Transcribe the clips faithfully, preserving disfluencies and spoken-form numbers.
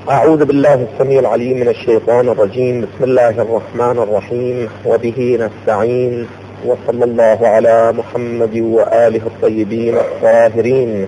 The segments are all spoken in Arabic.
أعوذ بالله السميع العليم من الشيطان الرجيم. بسم الله الرحمن الرحيم، وبه نستعين، وصلى الله على محمد وآله الطيبين الطاهرين.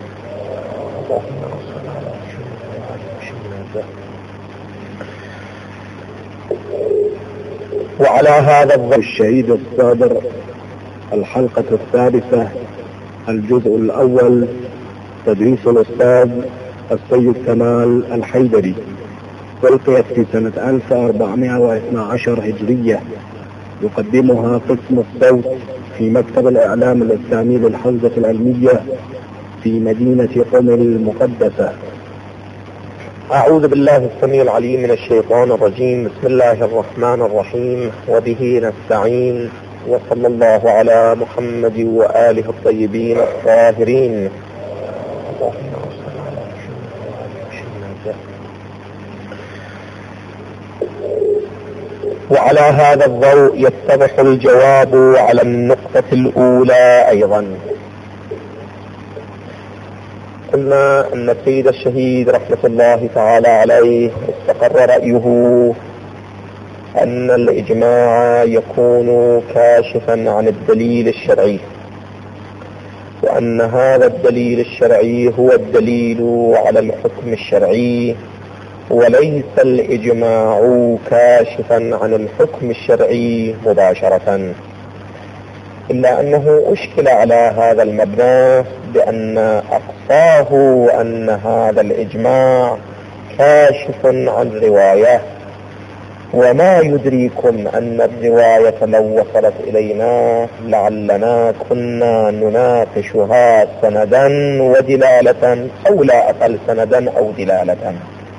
وعلى هذا الضوء الشهيد الصادر، الحلقة الثالثة، الجزء الأول، تدريس الأستاذ السيد كمال الحيدري، ألقيت في سنة ألف وأربعمائة واثني عشر هجرية. يقدمها قسم الصوت في مكتب الإعلام الإسلامي للحوزة العلمية في مدينة قم المقدسة. أعوذ بالله السميع العليم من الشيطان الرجيم. بسم الله الرحمن الرحيم، وبه نستعين، وصلى الله على محمد وآله الطيبين الطاهرين. وعلى هذا الضوء يتضح الجواب على النقطة الأولى أيضا. قلنا أن السيد الشهيد رحمة الله تعالى عليه استقر رأيه أن الإجماع يكون كاشفا عن الدليل الشرعي، وأن هذا الدليل الشرعي هو الدليل على الحكم الشرعي، وليس الإجماع كاشفا عن الحكم الشرعي مباشرة. إلا أنه أشكل على هذا المبنى بأن أقصاه أن هذا الإجماع كاشف عن رواية، وما يدريكم أن الرواية لو وصلت إلينا لعلنا كنا نناقشها سندا ودلالة، أو لا أقل سندا أو دلالة.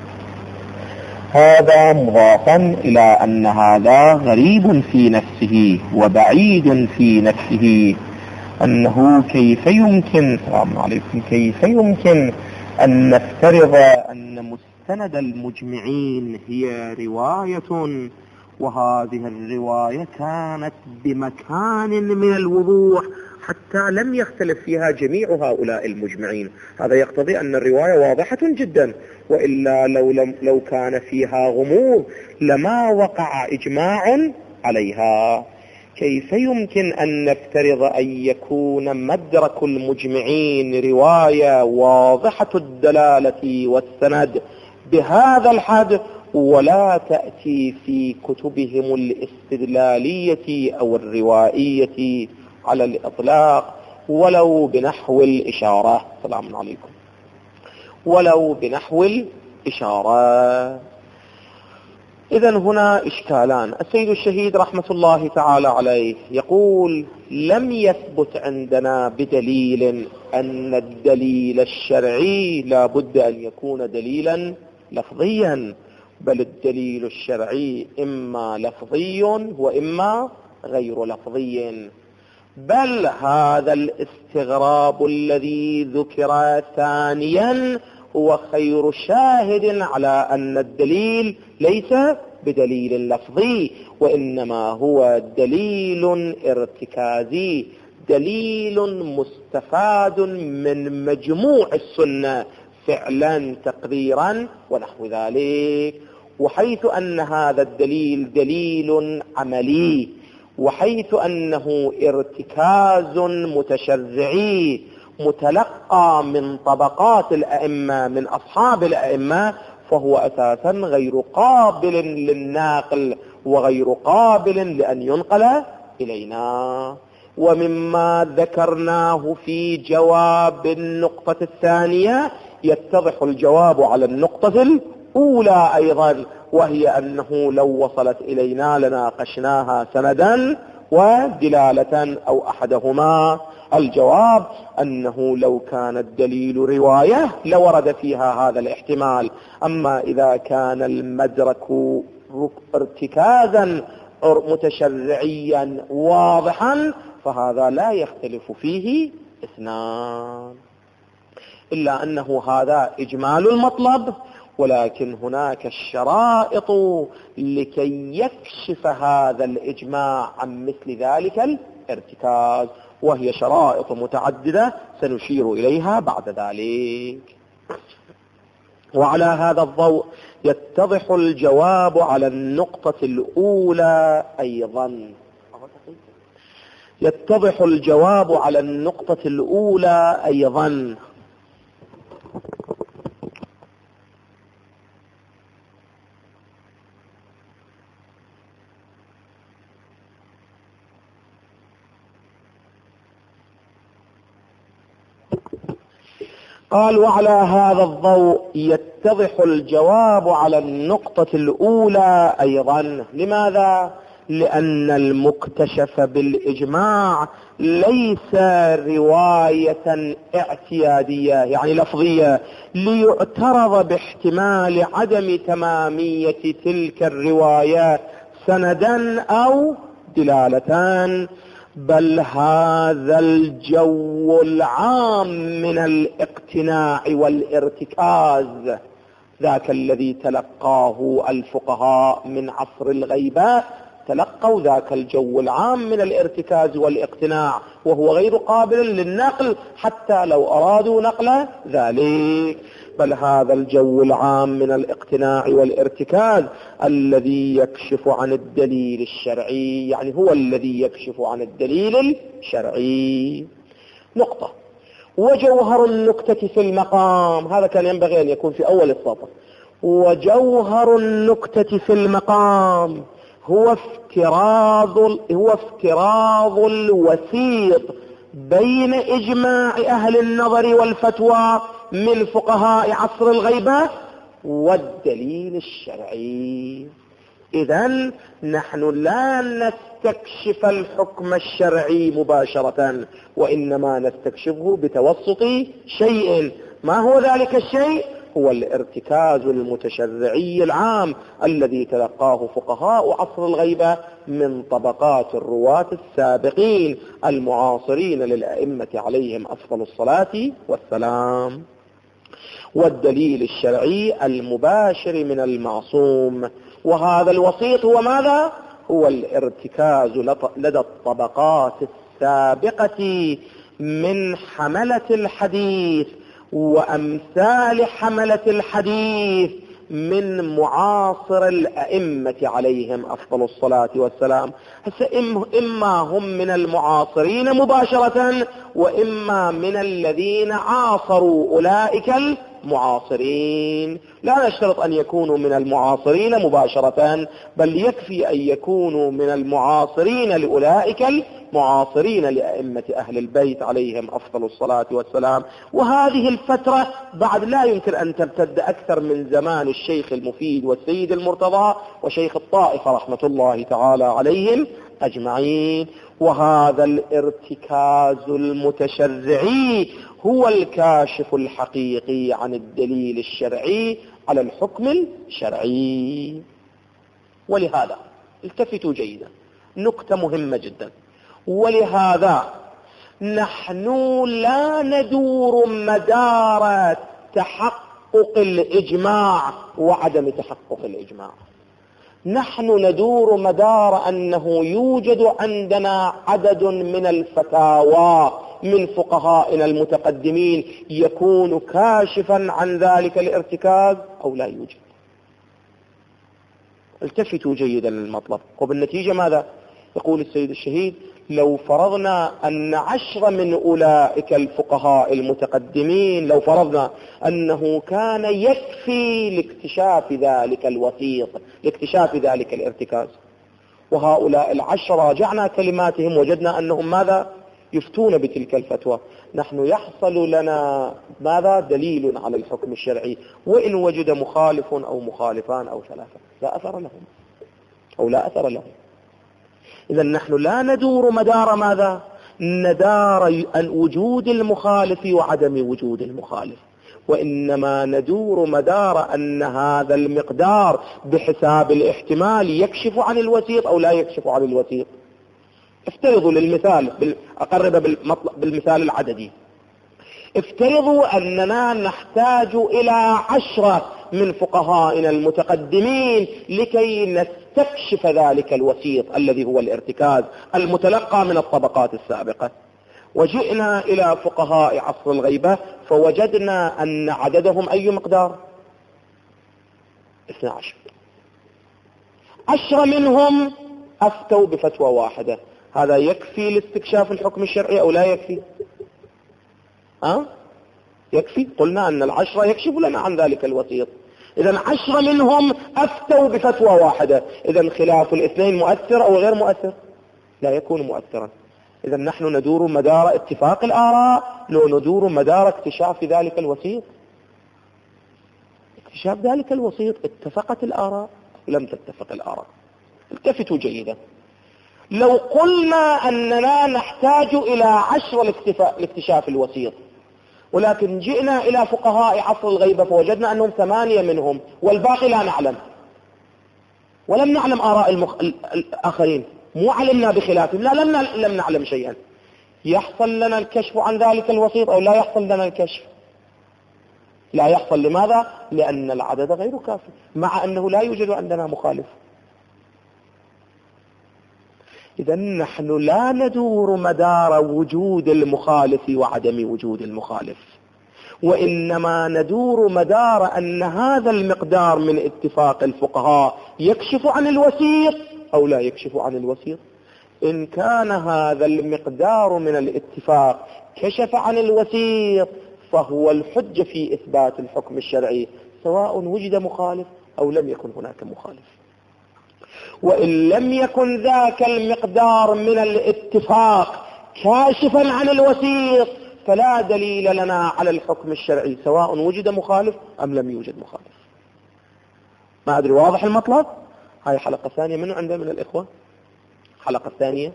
هذا مضافا إلى أن هذا غريب في نفسه وبعيد في نفسه، أنه كيف يمكن السلام عليكم كيف يمكن أن نفترض أن مستند المجمعين هي رواية، وهذه الرواية كانت بمكان من الوضوح حتى لم يختلف فيها جميع هؤلاء المجمعين. هذا يقتضي أن الرواية واضحة جدا، وإلا لو, لم لو كان فيها غموض لما وقع إجماع عليها. كيف يمكن أن نفترض أن يكون مدرك المجمعين رواية واضحة الدلالة والسند بهذا الحد، ولا تأتي في كتبهم الاستدلالية أو الروائية على الإطلاق ولو بنحو الإشارة؟ السلام عليكم. ولو بنحو الإشارة. إذن هنا إشكالان. السيد الشهيد رحمة الله تعالى عليه يقول: لم يثبت عندنا بدليل أن الدليل الشرعي لا بد أن يكون دليلا لفظيا، بل الدليل الشرعي إما لفظي وإما غير لفظي. بل هذا الاستغراب الذي ذكر ثانيا هو خير شاهد على أن الدليل ليس بدليل لفظي، وإنما هو دليل ارتكازي، دليل مستفاد من مجموع السنة فعلا تقديرا ونحو ذلك. وحيث أن هذا الدليل دليل عملي، وحيث أنه ارتكاز متشرعي متلقى من طبقات الأئمة من أصحاب الأئمة، فهو أساسا غير قابل للناقل وغير قابل لأن ينقل إلينا. ومما ذكرناه في جواب النقطة الثانية يتضح الجواب على النقطة الأولى أيضا، وهي أنه لو وصلت إلينا لناقشناها سندا ودلالة أو أحدهما. الجواب أنه لو كان الدليل رواية لورد فيها هذا الاحتمال، أما إذا كان المدرك ارتكازا متشرعيا واضحا فهذا لا يختلف فيه اثنان. إلا أنه هذا إجمال المطلب، ولكن هناك الشرائط لكي يكشف هذا الإجماع عن مثل ذلك الارتكاز، وهي شرائط متعددة سنشير إليها بعد ذلك. وعلى هذا الضوء يتضح الجواب على النقطة الأولى أيضا. يتضح الجواب على النقطة الأولى أيضا. قال وعلى هذا الضوء يتضح الجواب على النقطة الأولى أيضا. لماذا؟ لأن المكتشف بالإجماع ليس رواية اعتيادية يعني لفظية ليعترض باحتمال عدم تمامية تلك الروايات سندا أو دلالتان، بل هذا الجو العام من الاقتناع والارتكاز ذاك الذي تلقاه الفقهاء من عصر الغيباء، تلقوا ذاك الجو العام من الارتكاز والاقتناع وهو غير قابل للنقل حتى لو أرادوا نقل ذلك، بل هذا الجو العام من الاقتناع والارتكاز الذي يكشف عن الدليل الشرعي، يعني هو الذي يكشف عن الدليل الشرعي. نقطة. وجوهر النكتة في المقام، هذا كان ينبغي أن يكون في أول السطر. وجوهر النكتة في المقام هو افتراض هو افتراض الوسيط بين إجماع أهل النظر والفتوى من فقهاء عصر الغيبة والدليل الشرعي. إذن نحن لا نستكشف الحكم الشرعي مباشرة، وإنما نستكشفه بتوسط شيء. ما هو ذلك الشيء؟ هو الارتكاز المتشرعي العام الذي تلقاه فقهاء عصر الغيبة من طبقات الرواة السابقين المعاصرين للأئمة عليهم أفضل الصلاة والسلام. والدليل الشرعي المباشر من المعصوم، وهذا الوسيط هو ماذا؟ هو الارتكاز لدى الطبقات السابقة من حملة الحديث وأمثال حملة الحديث من معاصر الأئمة عليهم أفضل الصلاة والسلام. إما هم من المعاصرين مباشرة وإما من الذين عاصروا أولئك المعاصرين. لا نشترط أن يكونوا من المعاصرين مباشرة، بل يكفي أن يكونوا من المعاصرين لأولئك المعاصرين لأئمة أهل البيت عليهم أفضل الصلاة والسلام. وهذه الفترة بعد لا يمكن أن تمتد أكثر من زمان الشيخ المفيد والسيد المرتضى وشيخ الطائفة رحمة الله تعالى عليهم أجمعين. وهذا الارتكاز المتشرعي هو الكاشف الحقيقي عن الدليل الشرعي على الحكم الشرعي. ولهذا التفتوا جيدا، نكتة مهمة جدا، ولهذا نحن لا ندور مدار تحقق الإجماع وعدم تحقق الإجماع، نحن ندور مدار أنه يوجد عندنا عدد من الفتاوى من فقهائنا المتقدمين يكون كاشفا عن ذلك الارتكاز أو لا يوجد. التفتوا جيدا للمطلب. وبالنتيجة ماذا يقول السيد الشهيد؟ لو فرضنا أن عشر من أولئك الفقهاء المتقدمين، لو فرضنا أنه كان يكفي لاكتشاف ذلك الوسيط، لاكتشاف ذلك الارتكاز، وهؤلاء العشر راجعنا كلماتهم وجدنا أنهم ماذا يفتون بتلك الفتوى، نحن يحصل لنا ماذا دليل على الحكم الشرعي، وإن وجد مخالف أو مخالفان أو ثلاثة لا أثر لهم أو لا أثر لهم. إذا نحن لا ندور مدار ماذا؟ ندار وجود المخالف وعدم وجود المخالف، وإنما ندور مدار أن هذا المقدار بحساب الاحتمال يكشف عن الوسيط أو لا يكشف عن الوسيط. افترضوا للمثال، أقرب بالمثال العددي، افترضوا أننا نحتاج إلى عشرة من فقهائنا المتقدمين لكي نستكشف ذلك الوسيط الذي هو الارتكاز المتلقى من الطبقات السابقة، وجئنا إلى فقهاء عصر الغيبة فوجدنا أن عددهم أي مقدار؟ اثنى عشر. عشرة منهم أفتوا بفتوى واحدة. هذا يكفي لاستكشاف الحكم الشرعي أو لا يكفي؟ أه؟ يكفي. قلنا أن العشرة يكشف لنا عن ذلك الوسيط. إذن عشرة منهم أفتوا بفتوى واحدة. إذن خلاف الاثنين مؤثر أو غير مؤثر؟ لا يكون مؤثرا. إذن نحن ندور مدار اتفاق الآراء لو ندور مدار اكتشاف ذلك الوسيط. اكتشاف ذلك الوسيط اتفقت الآراء لم تتفق الآراء. التفتوا جيدا. لو قلنا أننا نحتاج إلى عشر لاكتشاف الوسيط، ولكن جئنا إلى فقهاء عصر الغيبة فوجدنا أنهم ثمانية منهم والباقي لا نعلم، ولم نعلم آراء المخ... الآخرين، مو علمنا بخلافهم، لا لم, لم نعلم شيئا. يحصل لنا الكشف عن ذلك الوسيط أو لا يحصل لنا الكشف؟ لا يحصل. لماذا؟ لأن العدد غير كافي، مع أنه لا يوجد عندنا مخالف. إذن نحن لا ندور مدار وجود المخالف وعدم وجود المخالف، وإنما ندور مدار أن هذا المقدار من اتفاق الفقهاء يكشف عن الوسيط أو لا يكشف عن الوسيط. إن كان هذا المقدار من الاتفاق كشف عن الوسيط فهو الحجة في إثبات الحكم الشرعي، سواء وجد مخالف أو لم يكن هناك مخالف. وإن لم يكن ذاك المقدار من الاتفاق كاشفا عن الوسيط فلا دليل لنا على الحكم الشرعي، سواء وجد مخالف أم لم يوجد مخالف. ما أدري واضح المطلب؟ هاي حلقة ثانية. من عندنا من الإخوة حلقة ثانية؟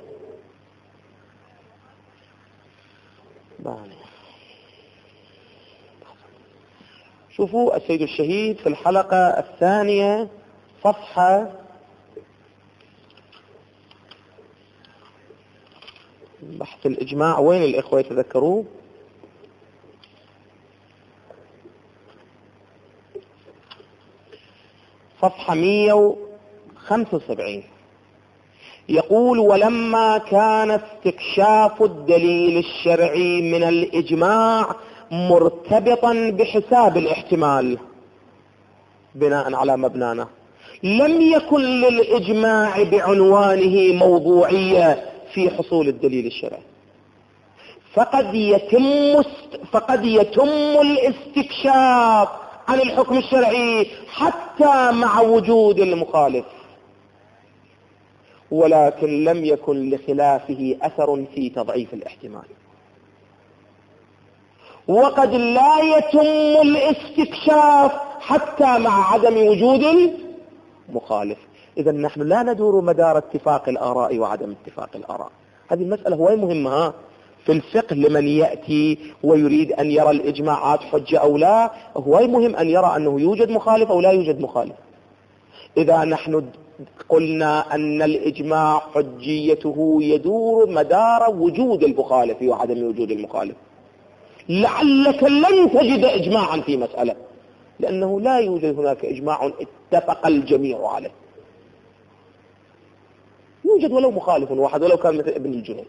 شوفوا السيد الشهيد في الحلقة الثانية صفحة بحث الإجماع، وين الإخوة يتذكروه؟ صفحة مئة وخمسة وسبعين. يقول: ولما كان استكشاف الدليل الشرعي من الإجماع مرتبطا بحساب الاحتمال بناء على مبنانا، لم يكن للإجماع بعنوانه موضوعية في حصول الدليل الشرعي، فقد يتم فقد يتم الاستكشاف عن الحكم الشرعي حتى مع وجود المخالف، ولكن لم يكن لخلافه أثر في تضعيف الاحتمال. وقد لا يتم الاستكشاف حتى مع عدم وجود المخالف. إذا نحن لا ندور مدار اتفاق الآراء وعدم اتفاق الآراء. هذه المسألة هو مهمة في الفقه لمن يأتي ويريد أن يرى الإجماعات حجة أو لا. هو مهم أن يرى أنه يوجد مخالف أو لا يوجد مخالف. إذا نحن قلنا أن الإجماع حجيته يدور مدار وجود المخالف وعدم وجود المخالف، لعلك لن تجد إجماعا في مسألة، لأنه لا يوجد هناك إجماع اتفق الجميع عليه. يوجد ولو مخالف واحد ولو كان مثل ابن الجنيد.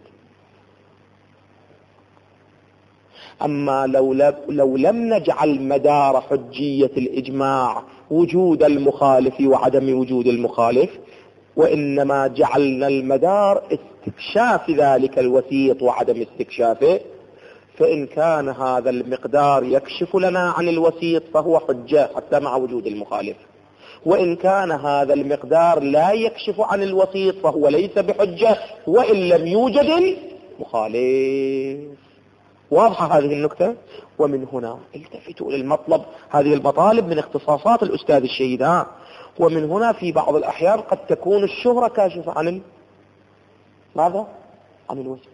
أما لو, لو لم نجعل مدار حجية الإجماع وجود المخالف وعدم وجود المخالف، وإنما جعلنا المدار استكشاف ذلك الوسيط وعدم استكشافه، فإن كان هذا المقدار يكشف لنا عن الوسيط فهو حجة حتى مع وجود المخالف، وإن كان هذا المقدار لا يكشف عن الوسيط فهو ليس بحجة وإن لم يوجد المخالف. واضحة هذه النكتة؟ ومن هنا التفتوا للمطلب. هذه المطالب من اختصاصات الأستاذ الشهيد. ومن هنا في بعض الأحيان قد تكون الشهرة كاشفة عن ال... ماذا؟ عن الوسيط.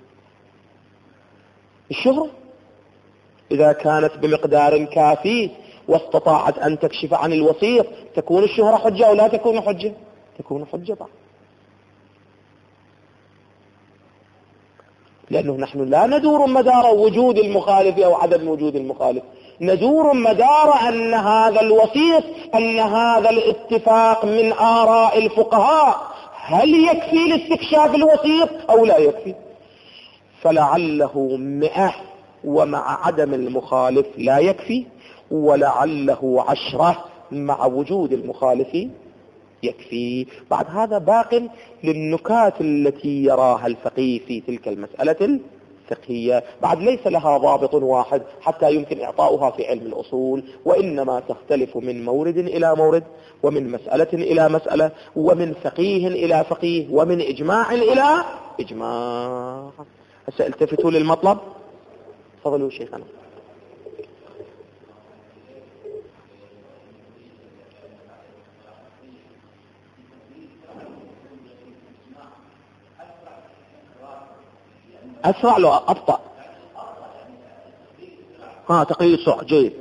الشهرة إذا كانت بمقدار كافي واستطاعت أن تكشف عن الوسيط تكون الشهرة حجة أو لا تكون حجة؟ تكون حجة بعض. لأنه نحن لا ندور مدار وجود المخالف أو عدم وجود المخالف، ندور مدار أن هذا الوسيط، أن هذا الاتفاق من آراء الفقهاء هل يكفي لاستكشاف الوسيط أو لا يكفي. فلعله مئة ومع عدم المخالف لا يكفي، ولعله عشرة مع وجود المخالف يكفي. بعد هذا باق للنكات التي يراها الفقيه في تلك المسألة الفقهية، بعد ليس لها ضابط واحد حتى يمكن إعطاؤها في علم الأصول، وإنما تختلف من مورد إلى مورد، ومن مسألة إلى مسألة، ومن فقيه إلى فقيه، ومن إجماع إلى إجماع. هسه التفتوا للمطلب. تفضلوا شيخنا. أسرع لو أبطأ؟ ها تقليل السرعة جيد.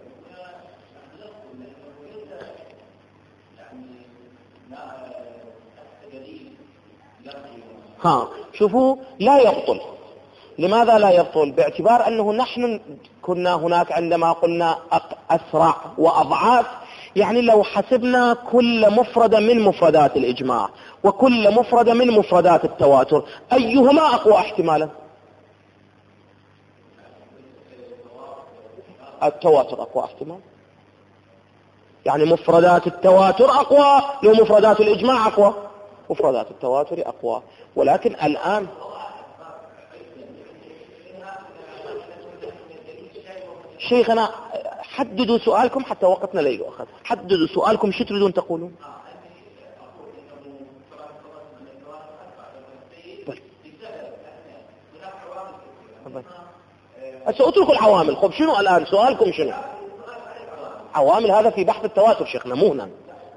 ها شوفوا لا يبطل. لماذا لا يبطل؟ باعتبار أنه نحن كنا هناك عندما قلنا أسرع وأضعاف، يعني لو حسبنا كل مفردة من مفردات الإجماع وكل مفردة من مفردات التواتر أيهما أقوى احتمالا؟ التواتر أقوى احتمال. يعني مفردات التواتر أقوى لو مفردات الإجماع أقوى. مفردات التواتر أقوى. ولكن الآن شيخنا حددوا سؤالكم حتى وقتنا لا يؤخذ. حددوا سؤالكم، شو تريدون تقولون؟ سأترك العوامل. خب شنو الآن سؤالكم؟ شنو عوامل؟ هذا في بحث التواتر شيخنا، مو هنا.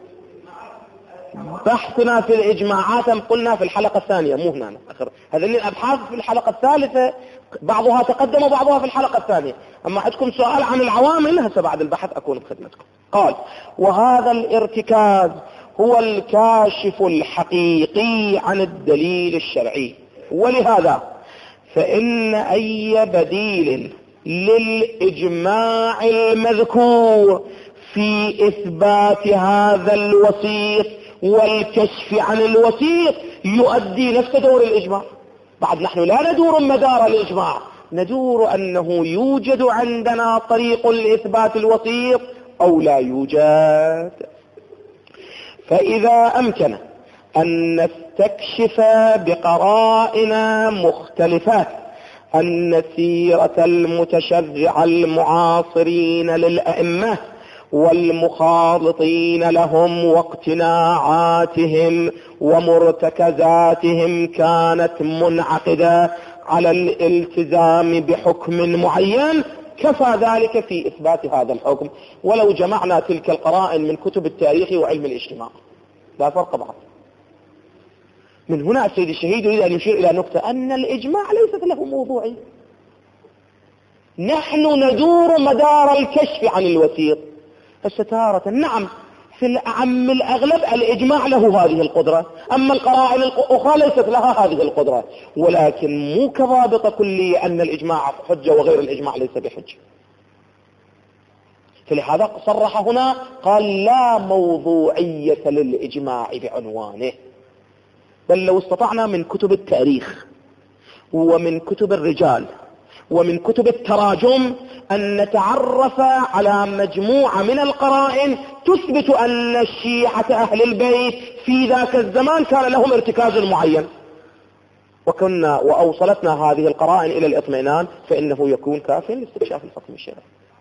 بحثنا في الإجماعات قلنا في الحلقة الثانية، مو هنا آخر. هذه الأبحاث في الحلقة الثالثة، بعضها تقدم وبعضها في الحلقة الثانية. أما عندكم سؤال عن العوامل هسه بعد البحث أكون بخدمتكم. قال: وهذا الارتكاز هو الكاشف الحقيقي عن الدليل الشرعي، ولهذا فإن أي بديل للإجماع المذكور في إثبات هذا الوسيط والكشف عن الوسيط يؤدي نفس دور الإجماع. بعد نحن لا ندور مدار الإجماع، ندور أنه يوجد عندنا طريق لإثبات الوسيط أو لا يوجد. فإذا أمكن أن نستكشف بقرائن مختلفات أن سيرة المتشرع المعاصرين للأئمة والمخالطين لهم واقتناعاتهم ومرتكزاتهم كانت منعقدة على الالتزام بحكم معين، كفى ذلك في إثبات هذا الحكم، ولو جمعنا تلك القرائن من كتب التاريخ وعلم الاجتماع. لا فرق بعض. من هنا السيد الشهيد يريد أن يشير إلى نقطة أن الإجماع ليست له موضوعي. نحن ندور مدار الكشف عن الوسيط. فستارة نعم في الأعم الأغلب الإجماع له هذه القدرة، أما القرائن الأخرى ليست لها هذه القدرة، ولكن مو كضابط كلي أن الإجماع حجة وغير الإجماع ليس بحجة. فلهذا صرح هنا قال: لا موضوعية للإجماع بعنوانه. بل لو استطعنا من كتب التاريخ ومن كتب الرجال ومن كتب التراجم أن نتعرف على مجموعة من القرائن تثبت أن الشيعة أهل البيت في ذاك الزمان كان لهم ارتكاز معين، وكنا وأوصلتنا هذه القرائن إلى الإطمئنان، فإنه يكون كافيا لاستكشاف الحكم الشرعي.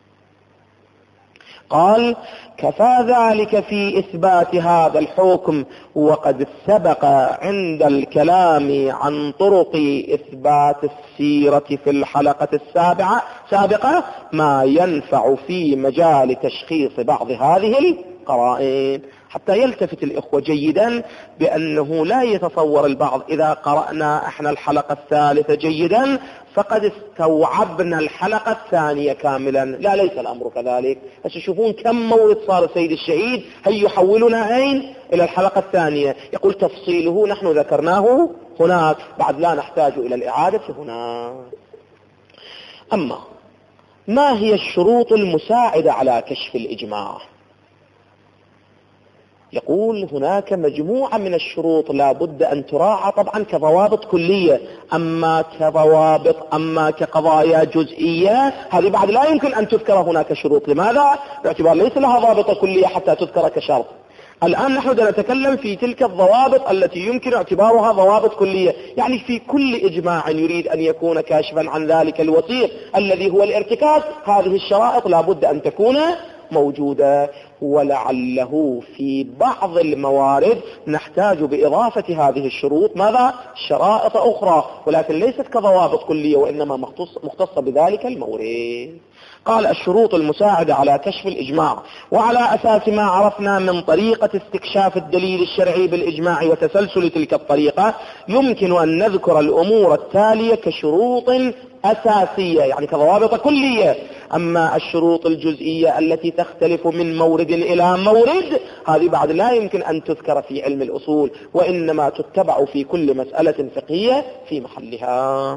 قال: كفى ذلك في إثبات هذا الحكم، وقد سبق عند الكلام عن طرق إثبات السيرة في الحلقة السابعة سابقة ما ينفع في مجال تشخيص بعض هذه القرائن، حتى يلتفت الإخوة جيدا بأنه لا يتصور البعض إذا قرأنا احنا الحلقة الثالثة جيدا فقد استوعبنا الحلقة الثانية كاملا. لا، ليس الأمر كذلك. تشوفون كم مورد صار السيد الشهيد هي يحولنا أين؟ إلى الحلقة الثانية. يقول تفصيله نحن ذكرناه هناك، بعد لا نحتاج إلى الإعادة هنا. أما ما هي الشروط المساعدة على كشف الإجماع؟ يقول هناك مجموعة من الشروط لا بد أن تراعى طبعا كضوابط كلية، أما كضوابط أما كقضايا جزئية هذه بعد لا يمكن أن تذكر هناك شروط. لماذا؟ باعتبار ليس لها ضابطة كلية حتى تذكر كشرط. الآن نحن نتكلم في تلك الضوابط التي يمكن اعتبارها ضوابط كلية، يعني في كل إجماع يريد أن يكون كاشفا عن ذلك الوسيط الذي هو الارتكاز هذه الشرائط لا بد أن تكون موجودة. ولعله في بعض الموارد نحتاج بإضافة هذه الشروط ماذا؟ شرائط أخرى، ولكن ليست كضوابط كلية وإنما مختصة بذلك المورد. قال الشروط المساعدة على كشف الإجماع، وعلى أساس ما عرفنا من طريقة استكشاف الدليل الشرعي بالإجماع وتسلسل تلك الطريقة يمكن أن نذكر الأمور التالية كشروط أساسية يعني كضوابط كلية. أما الشروط الجزئية التي تختلف من مورد إلى مورد هذه بعد لا يمكن أن تذكر في علم الأصول، وإنما تتبع في كل مسألة فقهية في محلها.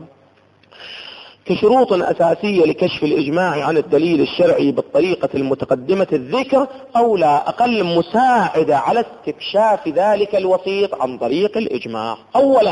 كشروط أساسية لكشف الإجماع عن الدليل الشرعي بالطريقة المتقدمة الذكر أو لا أقل مساعدة على استكشاف ذلك الوسيط عن طريق الإجماع. أولا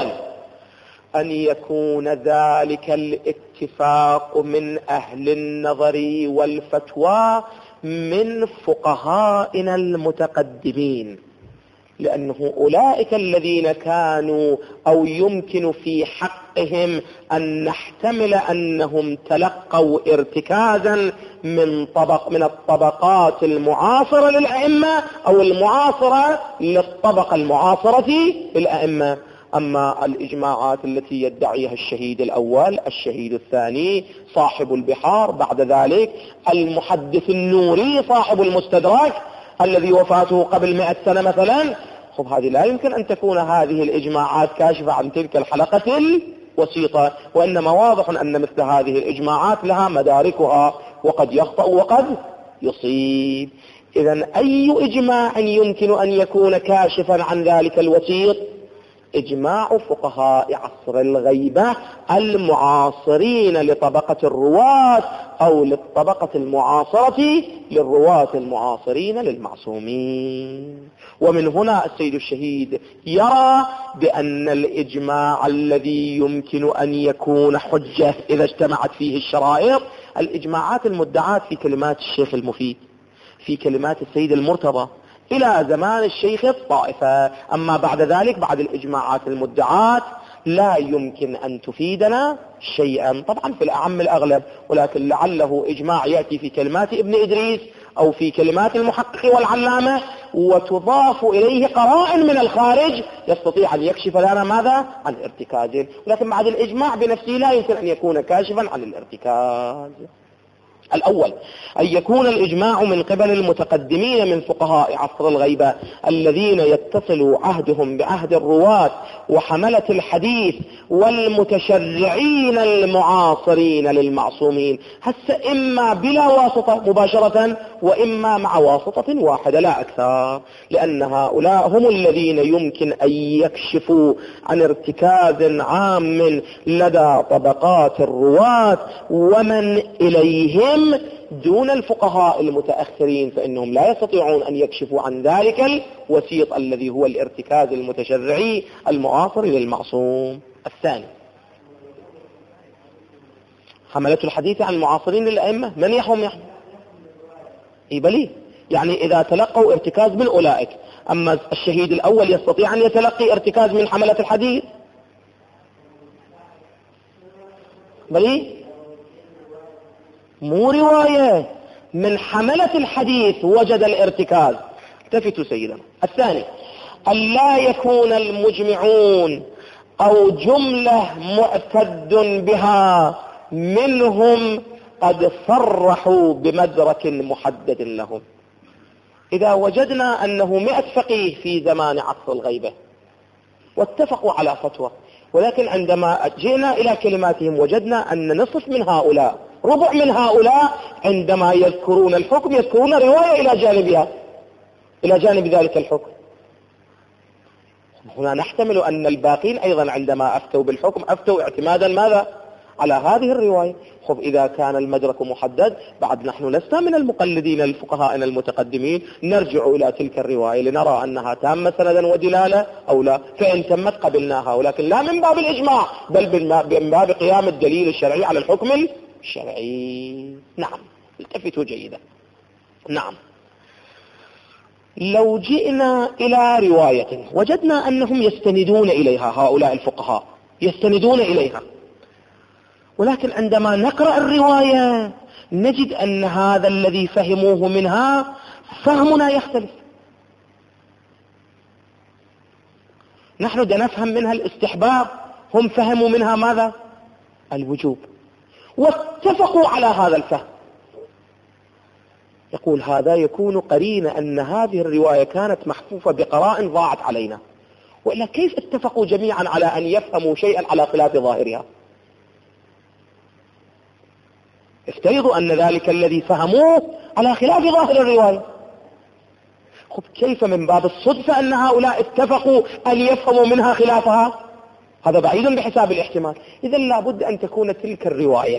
أن يكون ذلك الاتفاق من أهل النظر والفتوى من فقهائنا المتقدمين، لأنه أولئك الذين كانوا أو يمكن في حقهم أن نحتمل أنهم تلقوا ارتكازا من طبق من الطبقات المعاصرة للأئمة أو المعاصرة للطبقة المعاصرة للأئمة. أما الإجماعات التي يدعيها الشهيد الأول، الشهيد الثاني، صاحب البحار، بعد ذلك المحدث النوري صاحب المستدرك الذي وفاته قبل مئة سنة مثلا، خب هذه لا يمكن أن تكون هذه الإجماعات كاشفة عن تلك الحلقة الوسيطة، وإنما واضح أن مثل هذه الإجماعات لها مداركها وقد يخطأ وقد يصيب. إذن أي إجماع يمكن أن يكون كاشفا عن ذلك الوسيط؟ إجماع فقهاء عصر الغيبة المعاصرين لطبقة الرواة أو للطبقة المعاصرة للرواة المعاصرين للمعصومين. ومن هنا السيد الشهيد يرى بأن الإجماع الذي يمكن أن يكون حجة إذا اجتمعت فيه الشرائط الإجماعات المدعاة في كلمات الشيخ المفيد، في كلمات السيد المرتضى إلى زمان الشيخ الطائفة. أما بعد ذلك بعد الإجماعات المدعاة لا يمكن أن تفيدنا شيئا، طبعا في الأعم الأغلب، ولكن لعله إجماع يأتي في كلمات ابن إدريس أو في كلمات المحقق والعلامة وتضاف إليه قرائن من الخارج يستطيع أن يكشف لنا ماذا؟ عن الارتكاز، ولكن بعد الإجماع بنفسه لا يمكن أن يكون كاشفا عن الارتكاز. الأول أن يكون الإجماع من قبل المتقدمين من فقهاء عصر الغيبة الذين يتصل عهدهم بعهد الرواة وحملة الحديث والمتشرعين المعاصرين للمعصومين، هسه إما بلا واسطة مباشرة وإما مع واسطة واحدة لا أكثر، لأن هؤلاء هم الذين يمكن أن يكشفوا عن ارتكاز عام لدى طبقات الرواة ومن إليهم دون الفقهاء المتأخرين، فإنهم لا يستطيعون أن يكشفوا عن ذلك الوسيط الذي هو الارتكاز المتشرعي المعاصر للمعصوم. الثاني حملة الحديث عن المعاصرين للأئمة، من يحهم يحهم إيبالي، يعني إذا تلقوا ارتكاز من أولئك. أما الشهيد الأول يستطيع أن يتلقي ارتكاز من حملة الحديث؟ بلي مو رواية، من حملة الحديث وجد الارتكاز. التفتوا سيدنا. الثاني أن لا يكون المجمعون أو جملة معتد بها منهم قد صرحوا بمدرك محدد لهم. إذا وجدنا أنه مئة فقيه في زمان عصر الغيبة واتفقوا على فتوى، ولكن عندما جئنا إلى كلماتهم وجدنا أن نصف من هؤلاء ربع من هؤلاء عندما يذكرون الحكم يذكرون رواية إلى جانبها إلى جانب ذلك الحكم. هنا نحتمل أن الباقين أيضا عندما أفتوا بالحكم أفتوا اعتمادا ماذا؟ على هذه الرواية. خب إذا كان المدرك محدد، بعد نحن لسنا من المقلدين الفقهاء المتقدمين، نرجع إلى تلك الرواية لنرى أنها تامة سندا ودلالة أو لا، فإن تمت قبلناها، ولكن لا من باب الإجماع بل من باب قيام الدليل الشرعي على الحكم الشرعي. نعم، التفتوا جيدا. نعم، لو جئنا إلى رواية وجدنا أنهم يستندون إليها، هؤلاء الفقهاء يستندون إليها، ولكن عندما نقرأ الرواية نجد أن هذا الذي فهموه منها فهمنا يختلف. نحن نفهم منها الاستحباب، هم فهموا منها ماذا؟ الوجوب، واتفقوا على هذا الفهم. يقول هذا يكون قرين أن هذه الرواية كانت محفوفة بقراء ضاعت علينا، وإلا كيف اتفقوا جميعا على أن يفهموا شيئا على خلاف ظاهرها؟ افترضوا أن ذلك الذي فهموه على خلاف ظاهر الرواية، خب كيف من باب الصدفة أن هؤلاء اتفقوا أن يفهموا منها خلافها؟ هذا بعيد بحساب الاحتمال. إذن لابد أن تكون تلك الرواية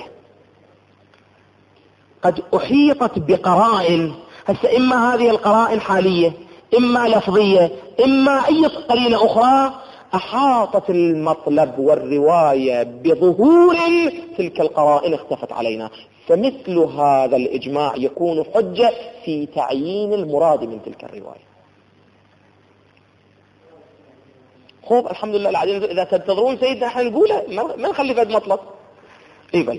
قد أحيطت بقرائن، هسه إما هذه القرائن حالية، إما لفظية، إما أي قرينة أخرى أحاطت المطلب والرواية بظهور تلك القرائن اختفت علينا، فمثل هذا الإجماع يكون حجة في تعيين المراد من تلك الرواية. خوف الحمد لله العظيم، إذا تنتظرون سيدنا احنا نقوله ما نخلي فد مطلب. إيه بل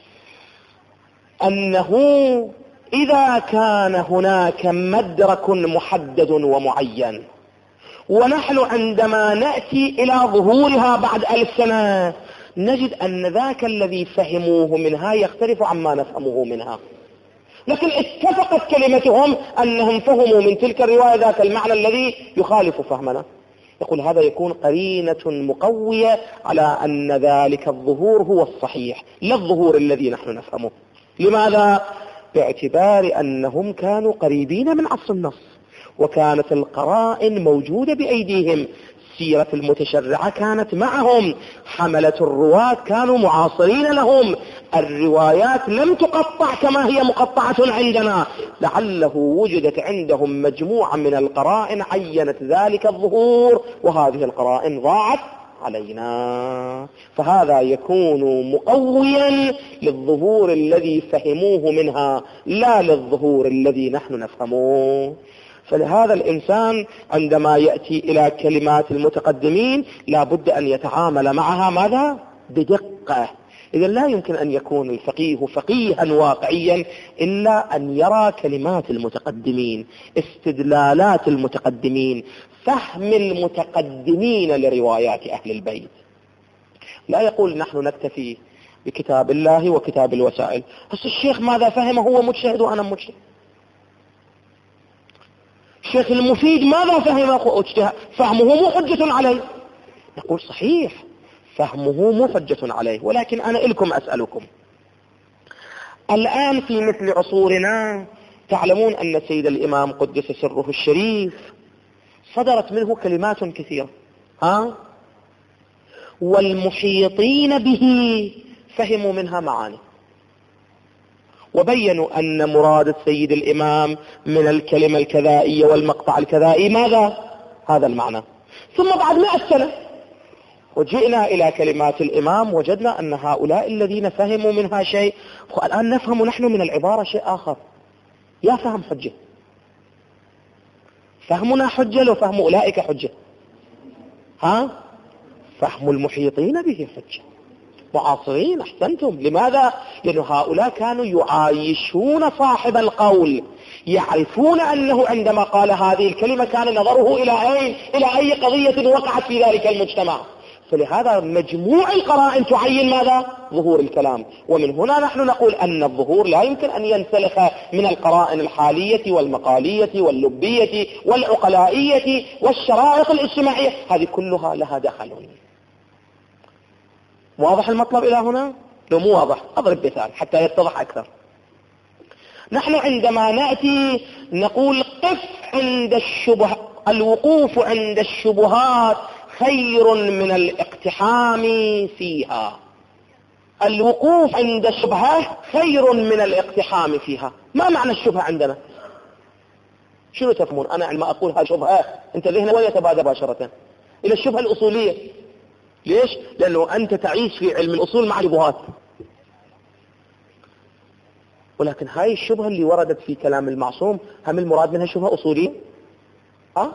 أنه إذا كان هناك مدرك محدد ومعين، ونحن عندما نأتي إلى ظهورها بعد ألف سنة نجد أن ذاك الذي فهموه منها يختلف عما نفهمه منها، لكن اتفقت كلمتهم أنهم فهموا من تلك الرواية ذاك المعنى الذي يخالف فهمنا. يقول هذا يكون قرينة مقوية على أن ذلك الظهور هو الصحيح، لا الظهور الذي نحن نفهمه. لماذا؟ باعتبار أنهم كانوا قريبين من عصر النص، وكانت القرائن موجودة بأيديهم، السيرة المتشرعة كانت معهم، حملة الرواة كانوا معاصرين لهم، الروايات لم تقطع كما هي مقطعة عندنا، لعله وجدت عندهم مجموعة من القرائن عينت ذلك الظهور، وهذه القرائن ضاعت علينا، فهذا يكون مقويا للظهور الذي فهموه منها لا للظهور الذي نحن نفهمه. فلهذا الإنسان عندما يأتي إلى كلمات المتقدمين لا بد أن يتعامل معها ماذا؟ بدقة. إذا لا يمكن أن يكون الفقيه فقيها واقعيا إلا أن يرى كلمات المتقدمين، استدلالات المتقدمين، فهم المتقدمين لروايات أهل البيت. لا يقول نحن نكتفي بكتاب الله وكتاب الوسائل، بس الشيخ ماذا فهم؟ هو مجتهد وأنا مجتهد. الشيخ المفيد ماذا فهم؟ فهمه مو حجة عليه. نقول صحيح فهمه مو حجة عليه، ولكن أنا إلكم أسألكم الآن في مثل عصورنا تعلمون أن سيد الإمام قدس سره الشريف صدرت منه كلمات كثيرة، ها؟ والمحيطين به فهموا منها معاني، وبينوا أن مراد السيد الإمام من الكلمة الكذائية والمقطع الكذائي ماذا؟ هذا المعنى. ثم بعد مئة سنة وجئنا إلى كلمات الإمام وجدنا أن هؤلاء الذين فهموا منها شيء، والآن نفهم نحن من العبارة شيء آخر. يا فهم حجة، فهمنا حجة لو فهم أولئك حجة، ها؟ فهم المحيطين به حجة، معاصرين. أحسنتم. لماذا؟ لأن هؤلاء كانوا يعايشون صاحب القول، يعرفون أنه عندما قال هذه الكلمة كان نظره إلى أين؟ إلى أي قضية وقعت في ذلك المجتمع. فلهذا مجموع القرائن تعين ماذا؟ ظهور الكلام. ومن هنا نحن نقول أن الظهور لا يمكن أن ينسلخ من القرائن الحالية والمقالية واللبية والعقلائية والشرائط الاجتماعية، هذه كلها لها دخل. واضح المطلب إلى هنا؟ لو مو واضح أضرب مثال حتى يتضح أكثر. نحن عندما نأتي نقول قف عند الشبه، الوقوف عند الشبهات خير من الاقتحام فيها، الوقوف عند الشبهة خير من الاقتحام فيها. ما معنى الشبهة عندنا؟ شنو تفهمون؟ أنا عندما أقول هذه شبهة أنت ذهنك وين يتبادر مباشرة؟ إلى الشبهة الأصولية. ليش؟ لأنه أنت تعيش في علم الأصول مع شبهات، ولكن هاي الشبهة اللي وردت في كلام المعصوم هم المراد منها شبهة أصولية؟ أه؟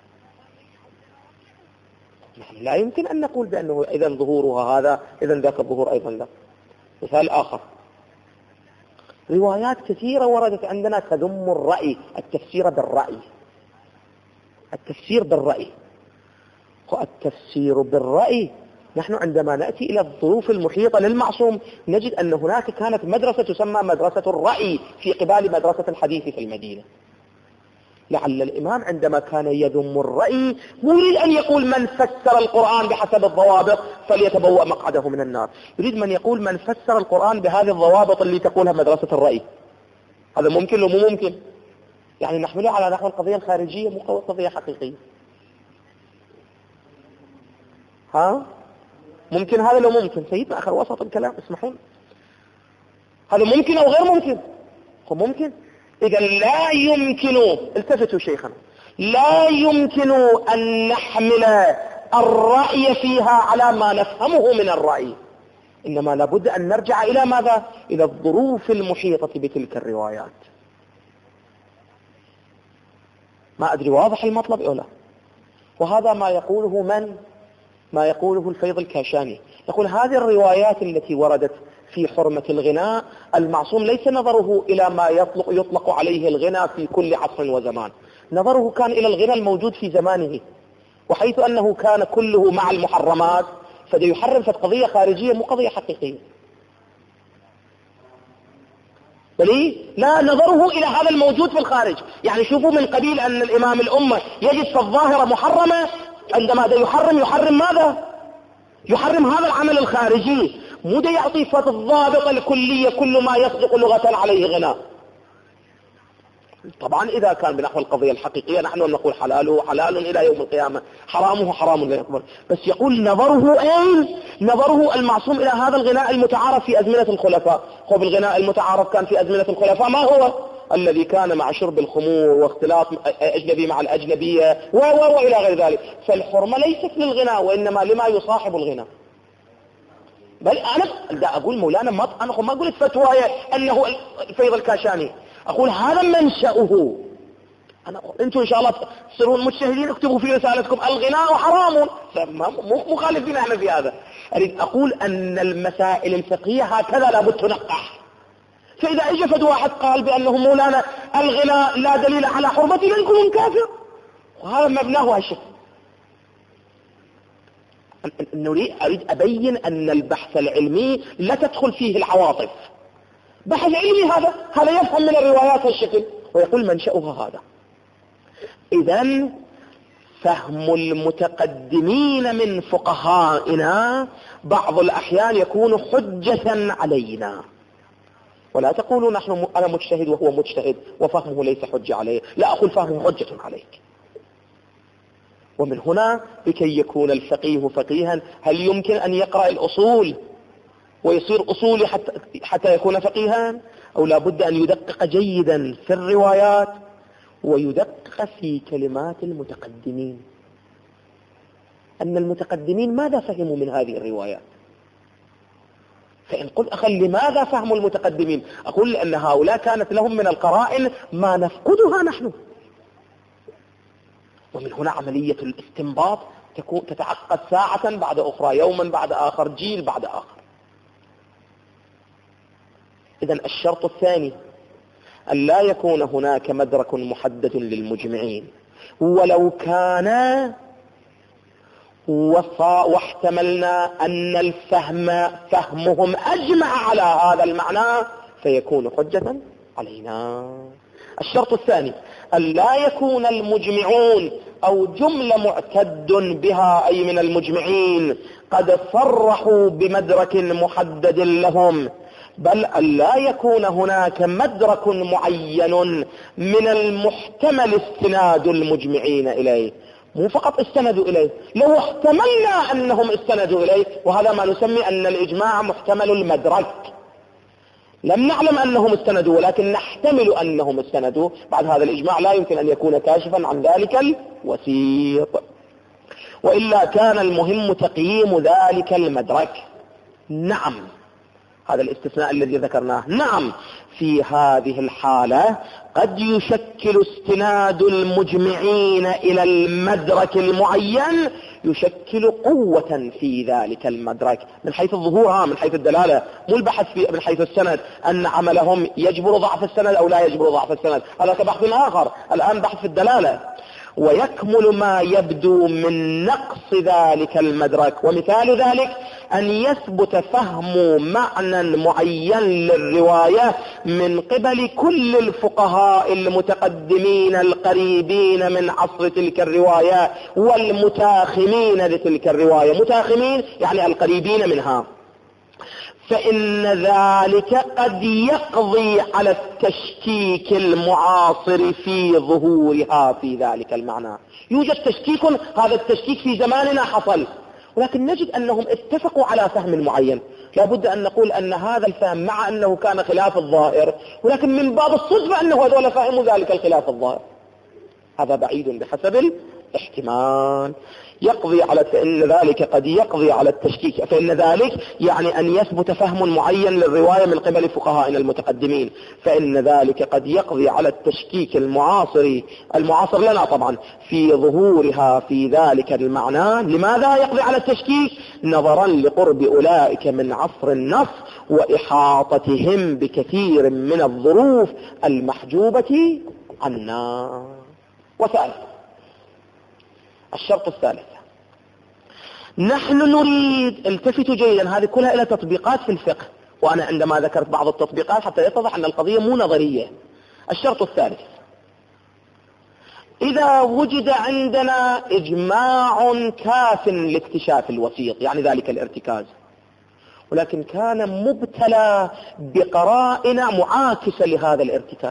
لا يمكن أن نقول بأنه إذا ظهورها هذا إذا ذاك الظهور أيضا لا. مثال آخر، روايات كثيرة وردت عندنا تذم الرأي، التفسير بالرأي. التفسير بالرأي التفسير بالرأي نحن عندما نأتي إلى الظروف المحيطة للمعصوم نجد أن هناك كانت مدرسة تسمى مدرسة الرأي في قبال مدرسة الحديث في المدينة. لعل الإمام عندما كان يذم الرأي مو يريد أن يقول من فسر القرآن بحسب الضوابط فليتبوأ مقعده من النار، يريد من يقول من فسر القرآن بهذه الضوابط اللي تقولها مدرسة الرأي. هذا ممكن ولا مو ممكن؟ يعني نحمله على نحو القضية الخارجية مو قضية حقيقية. ها؟ ممكن هذا لو ممكن. سيدنا آخر وسط الكلام اسمحون، هذا ممكن أو غير ممكن؟ هو ممكن. إذا لا يمكن، التفتوا شيخنا، لا يمكن أن نحمل الرأي فيها على ما نفهمه من الرأي، إنما لابد أن نرجع إلى ماذا؟ إلى الظروف المحيطة بتلك الروايات. ما أدري واضح المطلب أو لا؟ وهذا ما يقوله من؟ ما يقوله الفيض الكاشاني، يقول هذه الروايات التي وردت في حرمة الغناء، المعصوم ليس نظره إلى ما يطلق, يطلق عليه الغناء في كل عصر وزمان، نظره كان إلى الغناء الموجود في زمانه، وحيث أنه كان كله مع المحرمات فده يحرم في قضية خارجية مو قضية حقيقية. بل لا، نظره إلى هذا الموجود في الخارج. يعني شوفوا من قبيل أن الإمام الأمة يجد في الظاهرة محرمة، عندما ده يحرم يحرم ماذا؟ يحرم هذا العمل الخارجي، مو ده يعطي فتح الضابط الكلية كل ما يصدق لغة عليه غناء. طبعا إذا كان بنحو القضية الحقيقية نحن نقول حلاله حلال إلى يوم القيامة، حرامه حرام لا يقبل. بس يقول نظره أين؟ نظره المعصوم إلى هذا الغناء المتعارف في أزمنة الخلفاء. هو بالغناء المتعارف كان في أزمنة الخلفاء ما هو؟ الذي كان مع شرب الخمور واختلاط أجنبي مع الأجنبية و و وإلى غير ذلك. فالحرمة ليست للغناء وإنما لما يصاحب الغناء. بل أنا دا أقول مولانا ما أنا ما أقول فتوى أنه الفيض الكاشاني، أقول هذا منشأه. أنا أنتم إن شاء الله تصيرون مجتهدين، اكتبوا في رسالتكم الغناء حرام، مو مخالفين احنا في هذا. أريد أقول أن المسائل الفقهية هكذا لابد تنقح. فإذا اجى فد واحد قال بأنه مولانا الغناء لا دليل على حرمته لنكون كافر، وهذا مبناه هالشيء. أريد أبين أن البحث العلمي لا تدخل فيه العواطف. بحث علمي هذا هذا يفهم من الروايات هالشكل ويقول منشأها هذا. إذن فهم المتقدمين من فقهائنا بعض الأحيان يكون حجة علينا. ولا تقولوا نحن أنا مجتهد وهو مجتهد وفهمه ليس حجة عليه، لا أقول فهمه حجة عليك. ومن هنا لكي يكون الفقيه فقيها هل يمكن أن يقرأ الأصول ويصير أصولي حتى, حتى يكون فقيها، أو لا بد أن يدقق جيدا في الروايات ويدقق في كلمات المتقدمين، أن المتقدمين ماذا فهموا من هذه الروايات. فإن قل أخي لماذا فهموا المتقدمين، أقول لأن هؤلاء كانت لهم من القرائن ما نفقدها نحن. ومن هنا عملية الاستنباط تكون تتعقد ساعة بعد أخرى، يوما بعد آخر، جيل بعد آخر. إذن الشرط الثاني أن لا يكون هناك مدرك محدد للمجمعين، ولو كان واحتملنا أن الفهم فهمهم أجمع على هذا المعنى فيكون حجة علينا. الشرط الثاني أن لا يكون المجمعون أو جملة معتد بها أي من المجمعين قد صرحوا بمدرك محدد لهم، بل أن لا يكون هناك مدرك معين من المحتمل استناد المجمعين إليه. مو فقط استندوا إليه، لو احتملنا أنهم استندوا إليه، وهذا ما نسمي أن الإجماع محتمل المدرك. لم نعلم أنهم استندوا ولكن نحتمل أنهم استندوا، بعد هذا الإجماع لا يمكن أن يكون كاشفا عن ذلك الوسيط، وإلا كان المهم تقييم ذلك المدرك. نعم، هذا الاستثناء الذي ذكرناه، نعم في هذه الحالة قد يشكل استناد المجمعين إلى المدرك المعين يشكل قوة في ذلك المدرك من حيث الظهور، من حيث الدلالة، مو البحث في من حيث السند أن عملهم يجبر ضعف السند أو لا يجبر ضعف السند، هذا كبحث آخر. الآن بحث في الدلالة. ويكمل ما يبدو من نقص ذلك المدرك، ومثال ذلك أن يثبت فهم معنى معين للرواية من قبل كل الفقهاء المتقدمين القريبين من عصر تلك الرواية والمتاخمين لتلك الرواية، متاخمين يعني القريبين منها، فإن ذلك قد يقضي على التشكيك المعاصر في ظهورها في ذلك المعنى. يوجد تشكيك، هذا التشكيك في زماننا حصل، ولكن نجد أنهم اتفقوا على فهم معين. لابد أن نقول أن هذا الفهم مع أنه كان خلاف الظاهر، ولكن من باب الصدفة أنه هذول فهموا ذلك الخلاف الظاهر. هذا بعيد بحسب الاحتمال. يقضي على فإن ذلك قد يقضي على التشكيك، فإن ذلك يعني أن يثبت فهم معين للرواية من قبل فقهائنا المتقدمين، فإن ذلك قد يقضي على التشكيك المعاصر المعاصر لنا طبعا في ظهورها في ذلك المعنى. لماذا يقضي على التشكيك؟ نظرا لقرب أولئك من عصر النص وإحاطتهم بكثير من الظروف المحجوبة عنا. وثالث، الشرط الثالث، نحن نريد، التفتوا جيدا، هذه كلها إلى تطبيقات في الفقه، وأنا عندما ذكرت بعض التطبيقات حتى يتضح أن القضية مو نظرية. الشرط الثالث، إذا وجد عندنا إجماع كاف لاكتشاف الوسيط، يعني ذلك الارتكاز، ولكن كان مبتلى بقرائن معاكسة لهذا الارتكاز،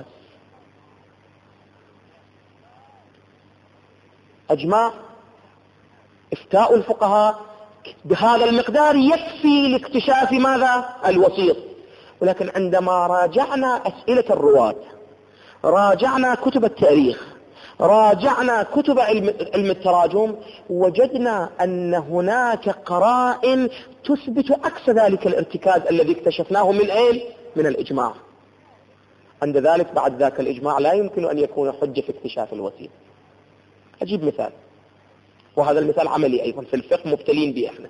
أجماع افتاء الفقهاء بهذا المقدار يكفي لاكتشاف ماذا؟ الوسيط. ولكن عندما راجعنا أسئلة الرواة، راجعنا كتب التاريخ، راجعنا كتب علم التراجم، وجدنا أن هناك قرائن تثبت عكس ذلك الارتكاز الذي اكتشفناه من أين؟ من الإجماع. عند ذلك بعد ذاك الإجماع لا يمكن أن يكون حجة في اكتشاف الوسيط. أجيب مثال، وهذا المثال عملي أيضا في الفقه مبتلين به احنا.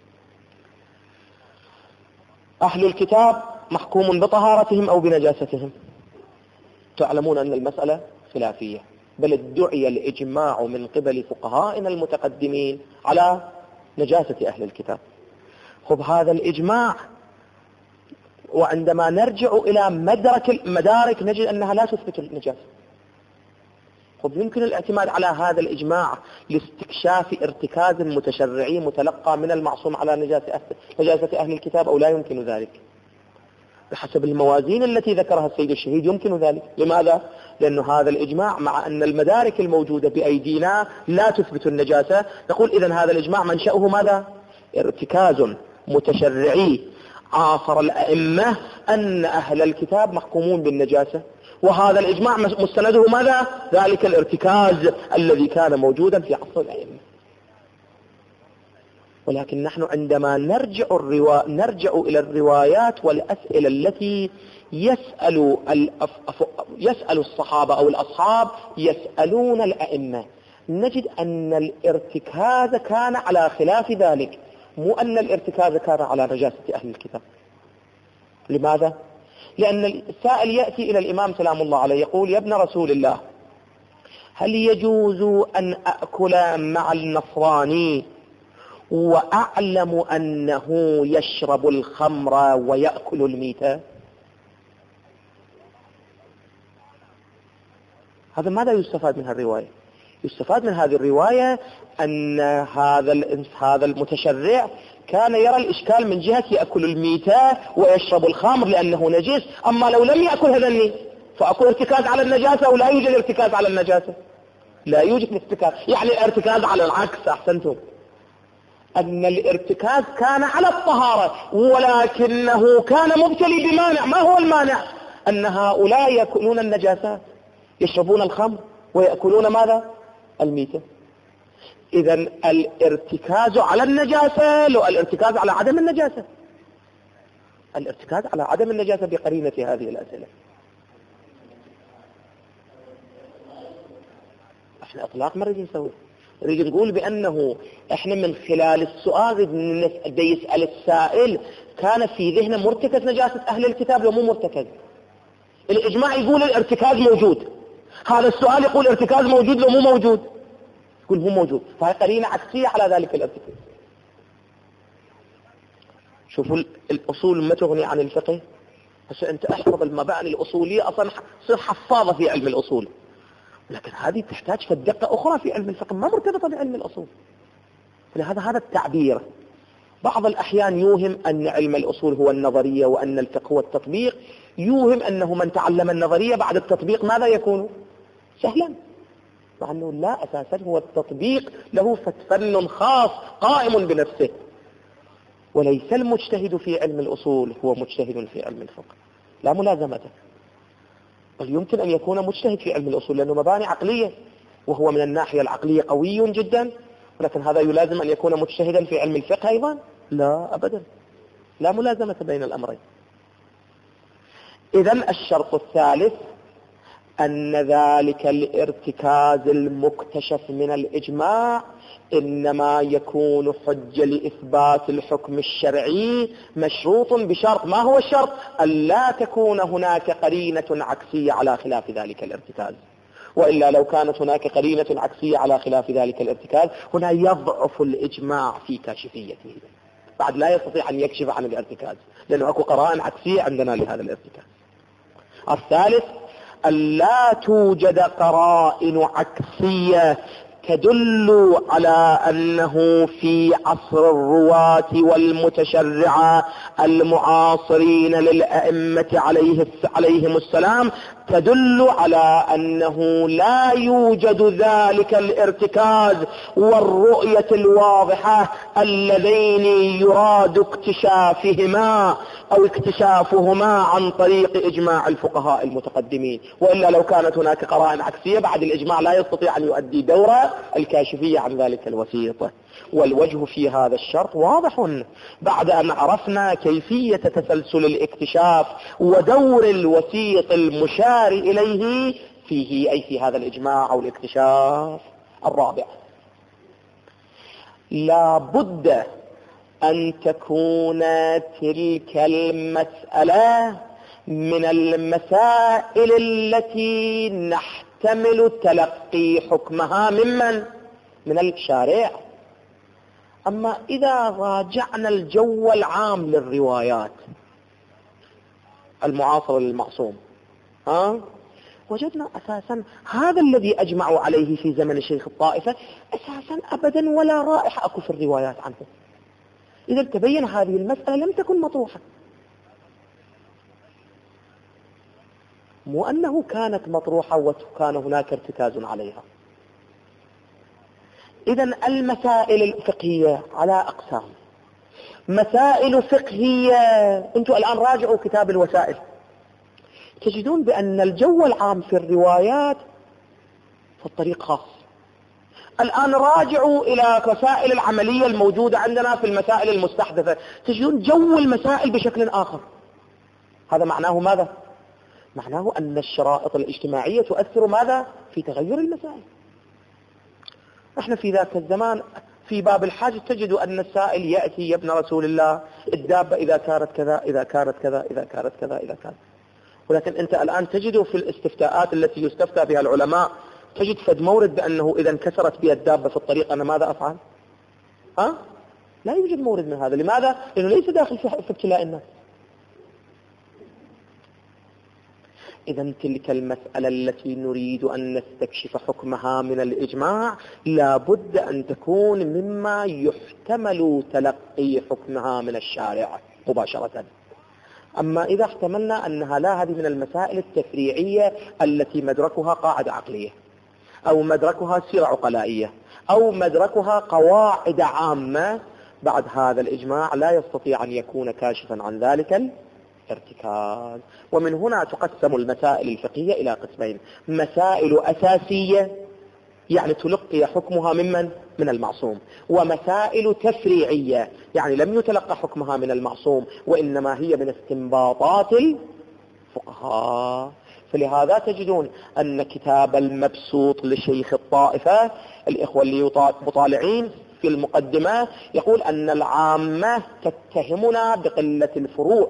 أهل الكتاب محكوم بطهارتهم أو بنجاستهم، تعلمون أن المسألة خلافية، بل ادعي الإجماع من قبل فقهائنا المتقدمين على نجاسة أهل الكتاب. خب هذا الإجماع، وعندما نرجع إلى مدرك المدارك نجد أنها لا تثبت النجاسة. طب يمكن الاعتماد على هذا الإجماع لاستكشاف ارتكاز متشرعي متلقى من المعصوم على نجاسة نجاسة أهل الكتاب أو لا يمكن ذلك؟ بحسب الموازين التي ذكرها السيد الشهيد يمكن ذلك. لماذا؟ لأن هذا الإجماع مع أن المدارك الموجودة بأيدينا لا تثبت النجاسة، نقول إذن هذا الإجماع منشأه ماذا؟ ارتكاز متشرعي عاصر الأئمة أن أهل الكتاب محكومون بالنجاسة، وهذا الإجماع مستنده ماذا؟ ذلك الارتكاز الذي كان موجودا في عصر الأئمة. ولكن نحن عندما نرجع, الروا... نرجع إلى الروايات والأسئلة التي يسأل, الأف... يسأل الصحابة أو الأصحاب يسألون الأئمة، نجد أن الارتكاز كان على خلاف ذلك، مو أن الارتكاز كان على نجاسة أهل الكتاب. لماذا؟ لأن السائل يأتي إلى الإمام سلام الله عليه يقول: يا ابن رسول الله، هل يجوز أن أأكل مع النصراني وأعلم أنه يشرب الخمر ويأكل الميتة؟ هذا ماذا يستفاد من هالرواية؟ يستفاد من هذه الرواية أن هذا هذا المتشرع كان يرى الإشكال من جهة يأكل الميتة ويشرب الخمر لأنه نجس، أما لو لم يأكل هذني فأكون ارتكاز على النجاسة ولا يوجد ارتكاز على النجاسة. لا يوجد ارتكاز. يعني الارتكاز على العكس، أحسنتم، أن الارتكاز كان على الطهارة ولكنه كان مبتلي بمانع. ما هو المانع؟ أن هؤلاء يأكلون النجاسات، يشربون الخمر ويأكلون ماذا؟ الميتة. إذا الارتكاز على النجاسة، لو الارتكاز على عدم النجاسة، الارتكاز على عدم النجاسة بقرينة هذه الأسئلة. احنا اطلاق ما نريد نسوي، نريد نقول بأنه احنا من خلال السؤال اللي يسأل السائل كان في ذهنه مرتكز نجاسة أهل الكتاب لو مو مرتكز. الإجماع يقول الارتكاز موجود، هذا السؤال يقول الارتكاز موجود لو مو موجود، يقول هو موجود، فهي قرينة عكسية على ذلك الارتكاز. شوفوا الأصول ما تغني عن الفقه. هسه أنت احفظ المباني الأصولية، أصلا صير حفاظة في علم الأصول، لكن هذه تحتاج في الدقة أخرى في علم الفقه ما مرتبطة بعلم الأصول. لهذا هذا التعبير بعض الأحيان يوهم أن علم الأصول هو النظرية وأن الفقه هو التطبيق، يوهم أنه من تعلم النظرية بعد التطبيق ماذا يكون؟ سهلا، مع أنه لا، أساسا هو التطبيق له فن خاص قائم بنفسه، وليس المجتهد في علم الأصول هو مجتهد في علم الفقه، لا ملازمته. بل يمكن أن يكون مجتهد في علم الأصول لأنه مباني عقلية وهو من الناحية العقلية قوي جدا، ولكن هذا يلازم أن يكون مجتهدا في علم الفقه أيضا؟ لا أبدا، لا ملازمة بين الأمرين. إذن الشرط الثالث أن ذلك الارتكاز المكتشف من الإجماع إنما يكون حجة لإثبات الحكم الشرعي مشروط بشرط. ما هو الشرط؟ ألا تكون هناك قرينة عكسية على خلاف ذلك الارتكاز، وإلا لو كانت هناك قرينة عكسية على خلاف ذلك الارتكاز هنا يضعف الإجماع في كاشفيته، بعد لا يستطيع أن يكشف عن الارتكاز لأنه أكو قرائن عكسية عندنا لهذا الارتكاز. الثالث ألا توجد قرائن عكسية تدل على أنه في عصر الرواة والمتشرعة المعاصرين للأئمة عليه عليهم السلام تدل على أنه لا يوجد ذلك الارتكاز والرؤية الواضحة اللذين يراد اكتشافهما أو اكتشافهما عن طريق إجماع الفقهاء المتقدمين، وإلا لو كانت هناك قرائن عكسية بعد الإجماع لا يستطيع أن يؤدي دورة الكاشفية عن ذلك الوسيط. والوجه في هذا الشرط واضح، بعد أن عرفنا كيفية تسلسل الاكتشاف ودور الوسيط المشار إليه فيه، أي في هذا الإجماع أو الاكتشاف. الرابع، لا بد أن تكون تلك المسألة من المسائل التي نحتمل تلقي حكمها ممن؟ من الشارع. أما إذا راجعنا الجو العام للروايات المعاصرة للمعصوم ها وجدنا أساسا هذا الذي أجمعوا عليه في زمن الشيخ الطائفة أساسا أبدا ولا رائحة أكو في الروايات عنه. إذا تبين هذه المسألة لم تكن مطروحة، مو أنه كانت مطروحة وكان هناك ارتكاز عليها. إذن المسائل الفقهية على أقسام. مسائل فقهية، أنتم الآن راجعوا كتاب الوسائل تجدون بأن الجو العام في الروايات في الطريق خاص. الآن راجعوا إلى وسائل العملية الموجودة عندنا في المسائل المستحدثة تجدون جو المسائل بشكل آخر. هذا معناه ماذا؟ معناه أن الشرائط الاجتماعية تؤثر ماذا؟ في تغير المسائل. احنا في ذاك الزمان في باب الحاج تجد أن السائل يأتي يا ابن رسول الله الدابة إذا كانت كذا إذا كانت كذا إذا كانت كذا إذا كانت، ولكن أنت الآن تجد في الاستفتاءات التي يستفتى بها العلماء تجد فد مورد بأنه إذا انكسرت بي الدابة في الطريق أنا ماذا أفعل؟ ها؟ لا يوجد مورد من هذا. لماذا؟ لأنه ليس داخل في ابتلاء الناس. إذا تلك المسألة التي نريد أن نستكشف حكمها من الإجماع لا بد أن تكون مما يحتمل تلقي حكمها من الشارع مباشرة. أما إذا احتملنا أنها لا، هذه من المسائل التفريعية التي مدركها قاعدة عقلية. أو مدركها سيرة عقلائية أو مدركها قواعد عامة، بعد هذا الإجماع لا يستطيع أن يكون كاشفا عن ذلك الارتكاز. ومن هنا تقسم المسائل الفقهية إلى قسمين: مسائل أساسية يعني تلقي حكمها ممن؟ من المعصوم، ومسائل تفريعية يعني لم يتلقى حكمها من المعصوم وإنما هي من استنباطات الفقهاء. فلهذا تجدون أن كتاب المبسوط لشيخ الطائفة، الإخوة اللي مطالعين في المقدمة، يقول أن العامة تتهمنا بقلة الفروع.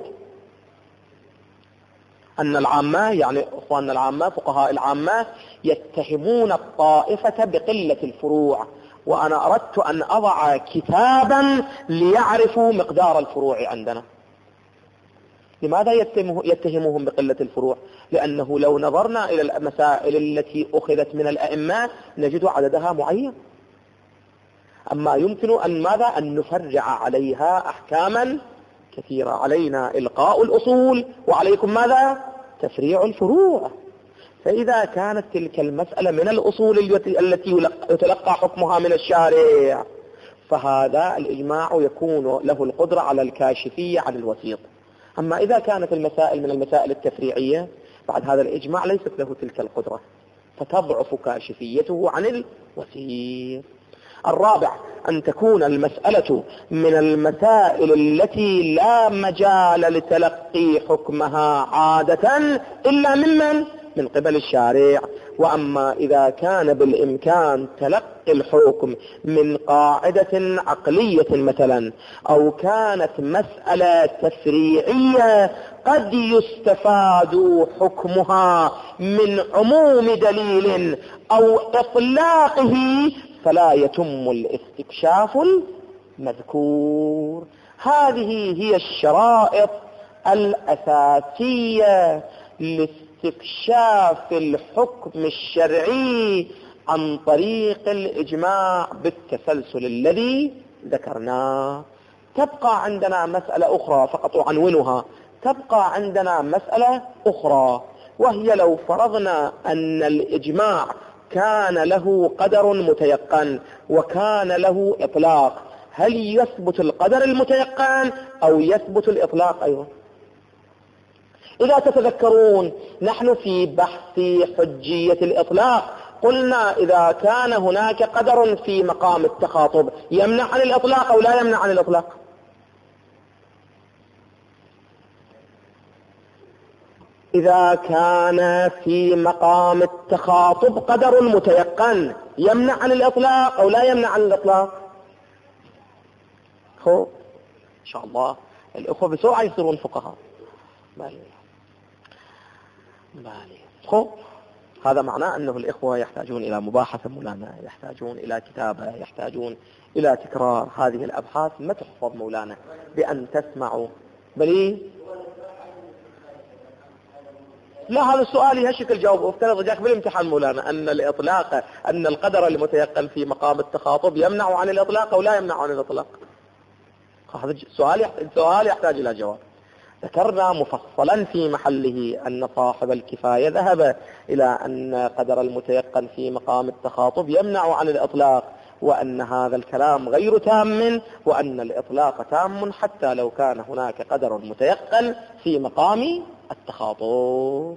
أن العامة يعني أخواننا العامة فقهاء العامة يتهمون الطائفة بقلة الفروع، وأنا أردت أن أضع كتابا ليعرفوا مقدار الفروع عندنا. لماذا يتهمهم بقلة الفروع؟ لأنه لو نظرنا إلى المسائل التي أخذت من الأئمة نجد عددها معين، أما يمكن أن ماذا؟ أن نفرع عليها أحكاما كثيرة. علينا إلقاء الأصول وعليكم ماذا؟ تفريع الفروع. فإذا كانت تلك المسألة من الأصول التي يتلقى حكمها من الشارع، فهذا الإجماع يكون له القدرة على الكاشفية عن الوسيط. أما إذا كانت المسائل من المسائل التفريعية، بعد هذا الإجماع ليست له تلك القدرة، فتضعف كاشفيته عن الوسيط. الرابع أن تكون المسألة من المسائل التي لا مجال لتلقي حكمها عادة إلا ممن؟ من قبل الشارع. وأما إذا كان بالإمكان تلقي الحكم من قاعدة عقلية مثلا، أو كانت مسألة تفريعية قد يستفاد حكمها من عموم دليل أو إطلاقه، فلا يتم الاستكشاف المذكور. هذه هي الشرائط الأساسية لاستكشاف الحكم الشرعي عن طريق الإجماع بالتسلسل الذي ذكرناه. تبقى عندنا مسألة أخرى فقط أعنونها، تبقى عندنا مسألة أخرى، وهي لو فرضنا أن الإجماع كان له قدر متيقن وكان له إطلاق، هل يثبت القدر المتيقن أو يثبت الإطلاق أيضا؟ إذا تتذكرون نحن في بحث حجية الإطلاق قلنا إذا كان هناك قدر في مقام التخاطب يمنع عن الإطلاق أو لا يمنع عن الإطلاق؟ إذا كان في مقام التخاطب قدر متيقن يمنع عن الإطلاق أو لا يمنع عن الإطلاق؟ هو إن شاء الله الأخوة بسرعة يصيرون فقهاء. بالي بالي هو هذا معناه أنه الإخوة يحتاجون إلى مباحثة مولانا، يحتاجون إلى كتابة، يحتاجون إلى تكرار هذه الأبحاث. ما تحفظ مولانا بأن تسمعوا بلي لا، هذا السؤال يهشك الجواب. افترض جاك بالامتحان مولانا أن الإطلاق أن القدر المتيقن في مقام التخاطب يمنع عن الإطلاق أو لا يمنع عن الإطلاق، هذا السؤال السؤال يحتاج إلى جواب. ذكرنا مفصلا في محله أن صاحب الكفاية ذهب إلى أن قدر المتيقن في مقام التخاطب يمنع عن الإطلاق، وأن هذا الكلام غير تام، وأن الإطلاق تام حتى لو كان هناك قدر متيقن في مقام التخاطب.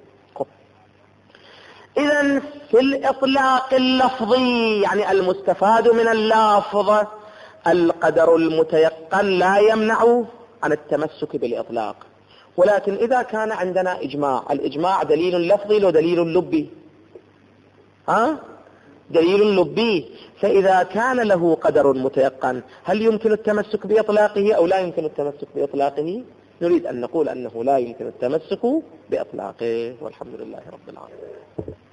إذن في الإطلاق اللفظي يعني المستفاد من اللفظ، القدر المتيقن لا يمنع عن التمسك بالإطلاق. ولكن إذا كان عندنا إجماع، الإجماع دليل لفظي ودليل لبي، ها؟ دليل لبي، فإذا كان له قدر متيقن هل يمكن التمسك بإطلاقه أو لا يمكن التمسك بإطلاقه؟ نريد أن نقول أنه لا يمكن التمسك بإطلاقه، والحمد لله رب العالمين.